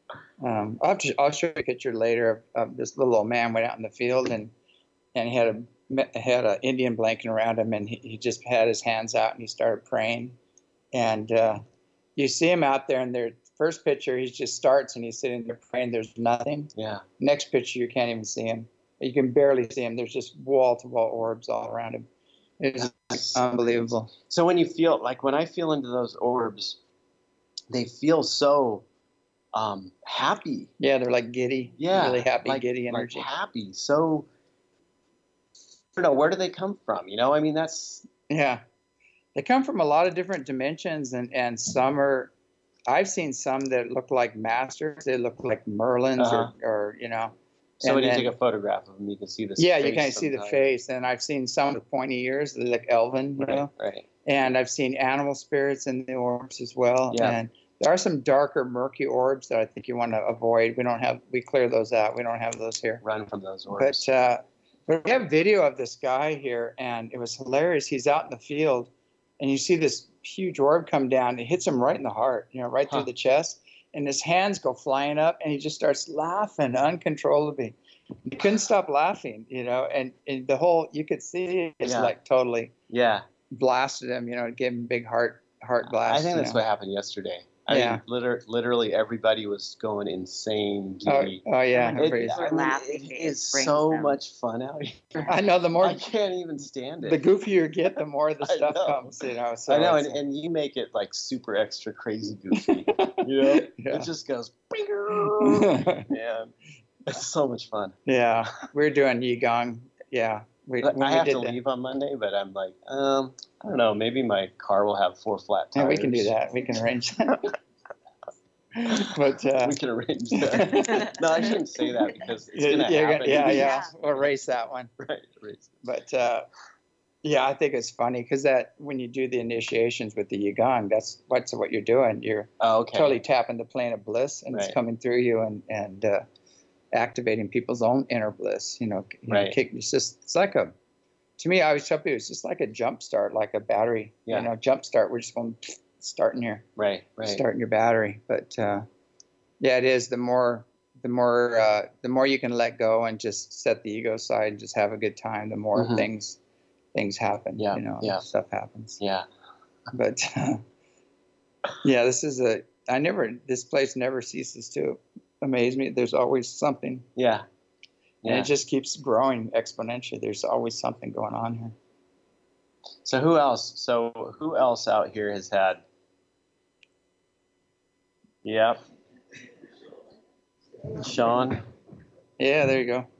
Um, I'll, have to, I'll show you a picture later of, of this little old man went out in the field and and he had a had an Indian blanket around him and he, he just had his hands out and he started praying. And uh, you see him out there in their first picture, he just starts and he's sitting there praying. There's nothing. Yeah, Next picture, you can't even see him. You can barely see him. There's just wall to wall orbs all around him. It's unbelievable. So when you feel like when I feel into those orbs, they feel so um, happy. Yeah, they're like giddy. Yeah, Really happy, like, giddy like energy. happy. So I don't know, where do they come from? You know, I mean, that's Yeah. They come from a lot of different dimensions, and, and some are, I've seen some that look like masters. They look like Merlins Uh-huh. or, or, you know. so And when you then- take a photograph of them, you can see the Yeah, face you kind of see the sometimes. face. And I've seen some with pointy ears. They look elven, you know. Right, right. And I've seen animal spirits in the orbs as well. Yeah. And there are some darker, murky orbs that I think you want to avoid. We don't have, we clear those out. We don't have those here. Run from those orbs. But uh, but we have video of this guy here, and it was hilarious. He's out in the field, and you see this huge orb come down. It hits him right in the heart, you know, right Huh. through the chest, and his hands go flying up, and he just starts laughing uncontrollably. He couldn't stop laughing, you know, and, and the whole you could see it's Yeah. like totally yeah, blasted him, you know, gave him a big heart heart blast. I think you that's know. what happened yesterday. I Yeah. mean, liter- literally everybody was going insane. Oh, Giddy. oh yeah, When It- everybody's- people are I mean, laughing, it it is brings so them- much fun out here. I know the more I can't even stand it. the goofier you get, the more the I stuff know. comes, you know. So I know, it's- and, and you make it like super extra crazy goofy. You know, Yeah. it just goes. Man, it's so much fun. Yeah, we're doing Yigong. Yeah, we, But when I we have did to that. leave on Monday, but I'm like, um, I don't know. Maybe my car will have four flat Yeah, tires. we can do that. We can arrange that. But uh, We can arrange that. No, I shouldn't say that because it's yeah, gonna yeah, happen. yeah, yeah, Yeah. we'll erase that one. Right. Right. But uh, Yeah, I think it's funny because that when you do the initiations with the Yigong, that's what's what you're doing. You're Oh, okay. totally tapping the plane of bliss, and Right. it's coming through you and and uh, activating people's own inner bliss. You know, you know, Right. kick, it's just it's like a. To me, I always tell people it's just like a jump start, like a battery. Yeah. You know, jump start. We're just going starting your Right, right. starting your battery. But uh, yeah, it is. The more the more uh, the more you can let go and just set the ego aside and just have a good time, the more Mhm. things things happen. Yeah, You know, yeah. stuff happens. Yeah. But yeah, this is a. I never. This place never ceases to amaze me. There's always something, Yeah. and Yeah. it just keeps growing exponentially. There's always something going on here. So who else? So who else out here has had? Yep. Sean. Yeah, there you go.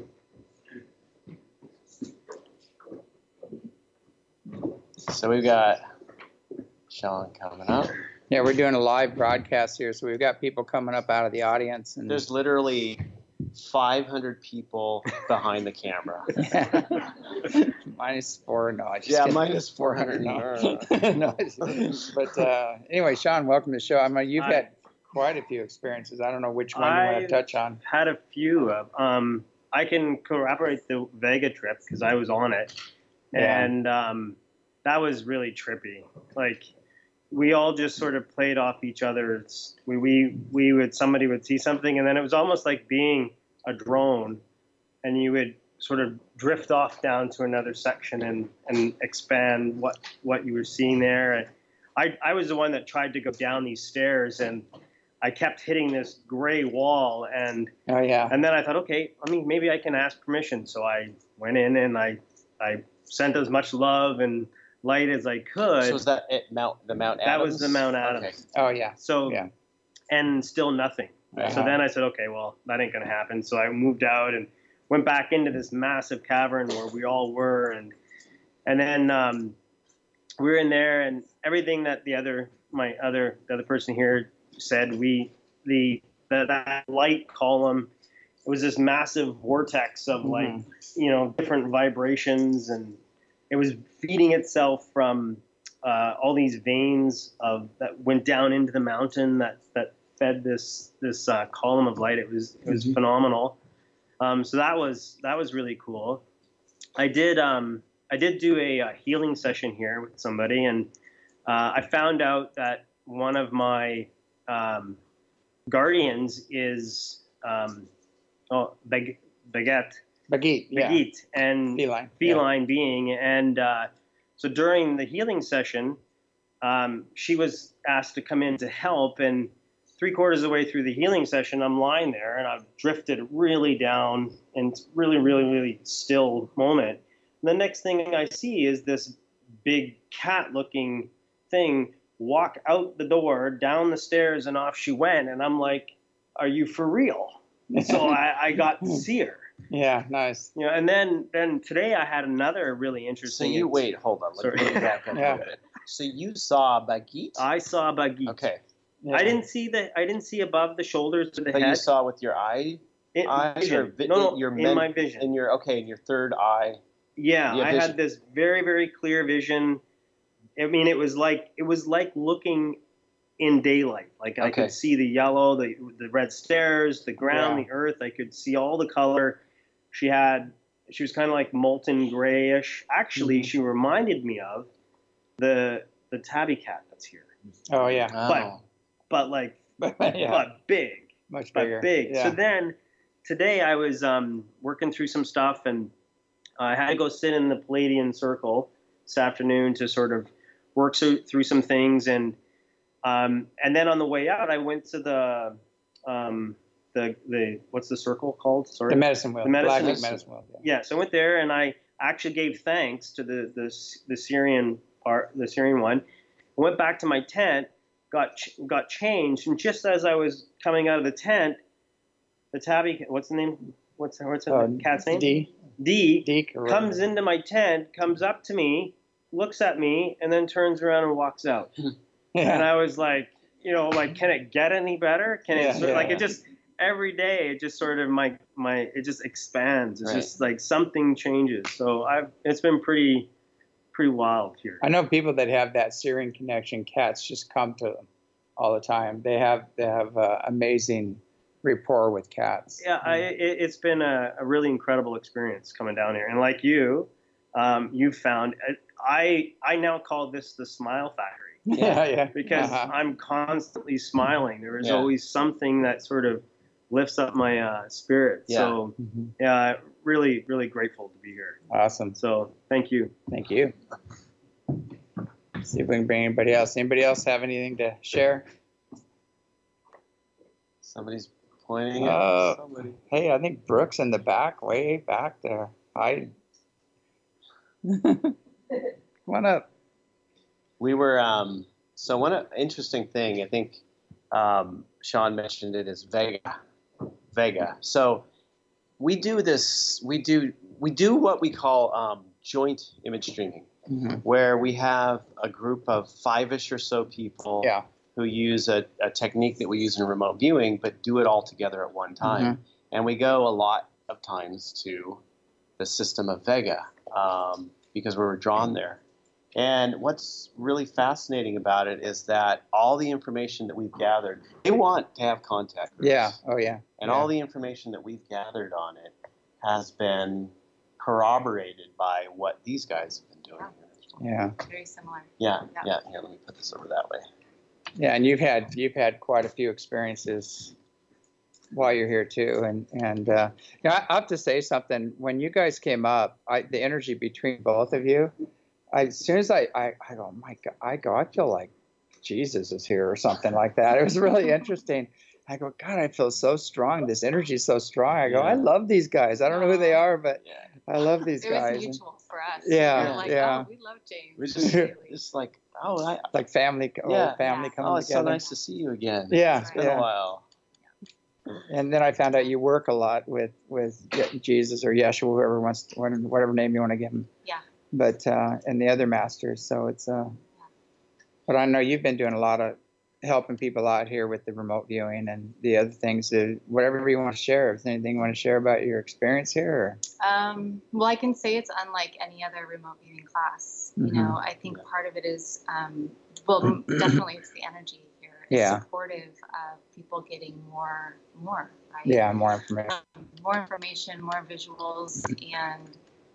So we've got Sean coming up. Yeah, we're doing a live broadcast here, so we've got people coming up out of the audience, and There's literally five hundred people behind the camera. minus four. No, I just Yeah, kidding. minus four hundred. No, no. it's- But uh, anyway, Sean, welcome to the show. I mean, you've Hi. had quite a few experiences. I don't know which one you want I've to touch on. Had a few. Of, um, I can corroborate the Vega trip because I was on it, Yeah. and um, that was really trippy. Like we all just sort of played off each other's. We we we would somebody would see something, and then it was almost like being a drone, and you would sort of drift off down to another section and and expand what what you were seeing there. And I I was the one that tried to go down these stairs and. I kept hitting this gray wall, and Oh yeah. and then I thought, okay, I mean, maybe I can ask permission. So I went in and I I sent as much love and light as I could. So was that at Mount the Mount Adams? That was the Mount Adams. Okay. Oh yeah. So Yeah. and still nothing. Uh-huh. So then I said, okay, well, that ain't gonna happen. So I moved out and went back into this massive cavern where we all were, and and then um, we were in there, and everything that the other my other the other person here said, we the, the that light column, it was this massive vortex of like Mhm. you know different vibrations, and it was feeding itself from uh, all these veins of that went down into the mountain that that fed this this uh, column of light. It was it was Mhm. phenomenal. Um, so that was that was really cool. I did um, I did do a, uh healing session here with somebody, and uh, I found out that one of my um, guardians is um, oh Beg- Baguette Baguette. Yeah. Baguette and Feline. Yeah. feline being, and uh, so during the healing session, um, she was asked to come in to help, and three quarters of the way through the healing session, I'm lying there and I've drifted really down and really, really, really still moment. And the next thing I see is this big cat-looking thing walk out the door, down the stairs, and off she went. And I'm like, "Are you for real?" So I, I got to see her. Yeah. Nice. You know, and then then today I had another really So interesting. you wait, hold on. Let Sorry. me back up Yeah. a little bit. So you saw Baguette? I saw Baguette. Okay. Yeah. I didn't see the I didn't see above the shoulders to the But head. you saw with your eye, in, eyes vision. or vi- no, no, your in men- my vision. in your okay, in your third eye. Yeah, your I vision. had this very very clear vision. I mean, it was like it was like looking in daylight. Like I Okay. could see the yellow, the the red stairs, the ground, Yeah. the earth. I could see all the color. She had she was kind of like molten grayish. Actually, Mhm. she reminded me of the the tabby cat that's here, Oh yeah. Oh. but like yeah. but big. Much but bigger. big. Yeah. So then today I was um, working through some stuff, and I had to go sit in the Palladian Circle this afternoon to sort of work so, through some things, and um, and then on the way out I went to the um, the the what's the circle called? Sorry. the medicine wheel. The medicine Black is- medicine wheel. Yeah. Yeah, so I went there and I actually gave thanks to the the, the Syrian part, the Syrian one. I went back to my tent, got ch- got changed, and just as I was coming out of the tent, the tabby, what's the name? What's what's the Uh, cat's name? D. D Deke. or comes whatever. into my tent, comes up to me, looks at me, and then turns around and walks out. And Yeah. I was like, you know, like, can it get any better? Can Yeah, it sort yeah, like yeah. it just every day it just sort of my my it just expands. It's Right. just like something changes. So I've it's been pretty pretty wild here. I know people that have that Syrian connection. Cats just come to them all the time. They have they have uh, amazing rapport with cats. Yeah, I, it, it's been a, a really incredible experience coming down here. And like you, um, you found I I now call this the smile factory. Yeah, yeah. Because Uh-huh. I'm constantly smiling. There is Yeah. always something that sort of lifts up my uh, spirit. Yeah. So Mhm. yeah, really, really grateful to be here. Awesome. So thank you. Thank you. See if we can bring anybody else. Anybody else have anything to share? Somebody's pointing at Uh, somebody. Hey, I think Brooke's in the back, way back there. Hi. Come on up. We were um, so one uh, interesting thing. I think um, Sean mentioned it is Vega. Vega. So we do this. We do we do what we call um, joint image streaming, Mhm. where we have a group of five-ish or so people Yeah. who use a, a technique that we use in remote viewing, but do it all together at one time. Mm-hmm. And we go a lot of times to the system of Vega um, because we were drawn there. And what's really fascinating about it is that all the information that we've gathered, they want to have contact groups. Yeah. Oh, yeah. And yeah. all the information that we've gathered on it has been corroborated by what these guys have been doing here. Yeah. Very similar. Yeah, Yeah. yeah. Here, let me put this over that way. Yeah, and you've had you've had quite a few experiences while you're here too, and and uh, you know, I have to say something. When you guys came up, I, the energy between both of you, I, as soon as I, I I go, my God, I go, I feel like Jesus is here or something like that. It was really interesting. I go, God, I feel so strong. This energy is so strong. I go, Yeah. I love these guys. I don't know who they are, but Yeah. I love these It guys. was mutual for us. Yeah, We were like, yeah. oh, we love James. We just, just like, oh, I, Like family, old Yeah. family Yeah. coming oh, it's together. so nice to see you again. Yeah, It's been yeah. a while. And then I found out you work a lot with with Jesus or Yeshua, whoever wants, to, whatever name you want to give him. Yeah. But uh, and the other masters. So it's uh. But I know you've been doing a lot of helping people out here with the remote viewing and the other things. That, whatever you want to share. If there's anything you want to share about your experience here. Or? Um, well, I can say it's unlike any other remote viewing class. You Mhm. know, I think part of it is, um, well, definitely it's the energy here. It's Yeah. supportive of people getting more, more, right? Yeah, more information. Um, more information, more visuals, and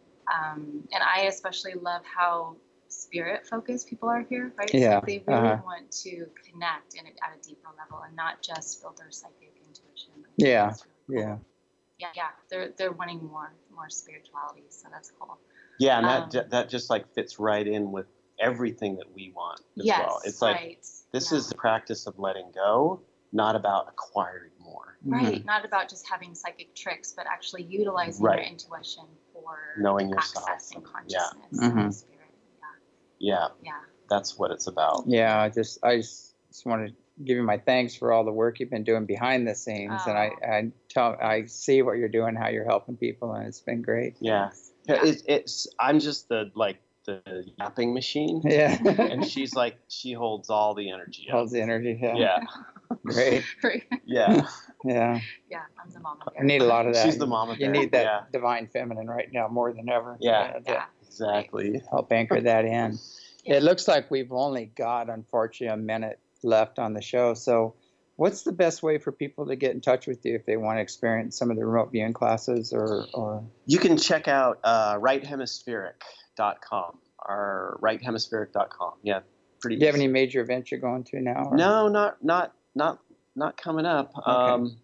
um, and I especially love how spirit focused people are here, right? It's Yeah, like they really uh-huh. want to connect in it at a deeper level and not just build their psychic intuition. I think Yeah, that's really cool. Yeah. Yeah, yeah, they're they're wanting more more spirituality, so that's cool. Yeah, and that Um, ju- that just like fits right in with everything that we want as Yes, well. It's like right. this yeah. is the practice of letting go, not about acquiring more. right. Not about just having psychic tricks, but actually utilizing Right. your intuition for Knowing yourself. access and Yeah. consciousness Mhm. and spirit. Yeah, Yeah, yeah. that's what it's about. Yeah, I just I just, just want to give you my thanks for all the work you've been doing behind the scenes, and I Oh. I tell I see what you're doing, how you're helping people, and it's been great. Yeah. Yeah. It's, it's I'm just the like the yapping machine, Yeah, and she's like she holds all the energy. Up. holds the energy. Yeah, Yeah, great. Right. yeah. Yeah, Yeah, I'm the mama I bear. need a lot of that. She's the mama You bear, need that yeah. divine feminine right now more than ever. Yeah. to Yeah. Exactly. help anchor that in. Yeah. It looks like we've only got, unfortunately, a minute left on the show. So, what's the best way for people to get in touch with you if they want to experience some of the remote viewing classes, or, or You can check out uh, right hemispheric dot com or right hemispheric dot com. Yeah, pretty. do you have easy. any major events you're going to now? or- No, not not not not coming up. Um,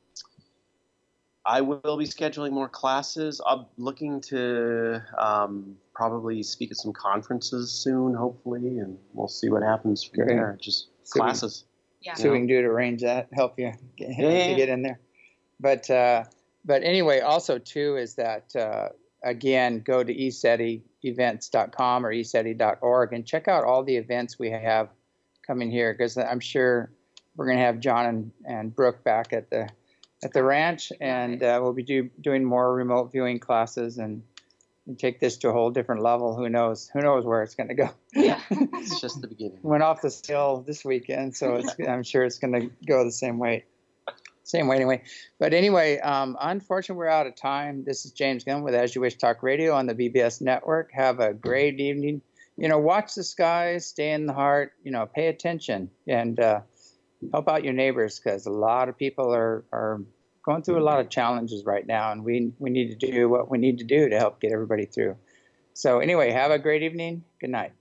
I will be scheduling more classes. I'm looking to um, probably speak at some conferences soon, hopefully, and we'll see what happens from Great. there. Just So we- classes. Yeah. See what we can do to arrange that, help you get, Yeah, yeah, to yeah. get in there. But uh, but anyway, also too is that uh, again, go to e seti events dot com or e seti dot org and check out all the events we have coming here, because I'm sure we're going to have John and, and Brooke back at the at the ranch, and uh, we'll be do, doing more remote viewing classes and, and take this to a whole different level. Who knows? Who knows where it's going to go? Yeah. It's just the beginning. Went off the scale this weekend, so it's, I'm sure it's going to go the same way. Same way anyway. But anyway, um, unfortunately, we're out of time. This is James Gunn with As You Wish Talk Radio on the B B S Network. Have a great evening. you know, watch the skies, stay in the heart, you know, pay attention, and uh, help out your neighbors, because a lot of people are, are going through a lot of challenges right now, and we, we need to do what we need to do to help get everybody through. So anyway, have a great evening. Good night.